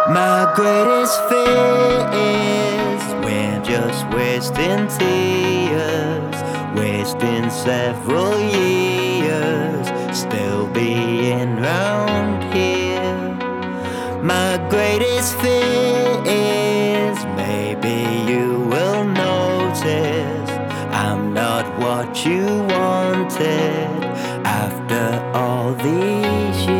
My greatest fear is we're just wasting tears, wasting several years, still being round here. My greatest fear is maybe you will notice I'm not what you wanted after all these years.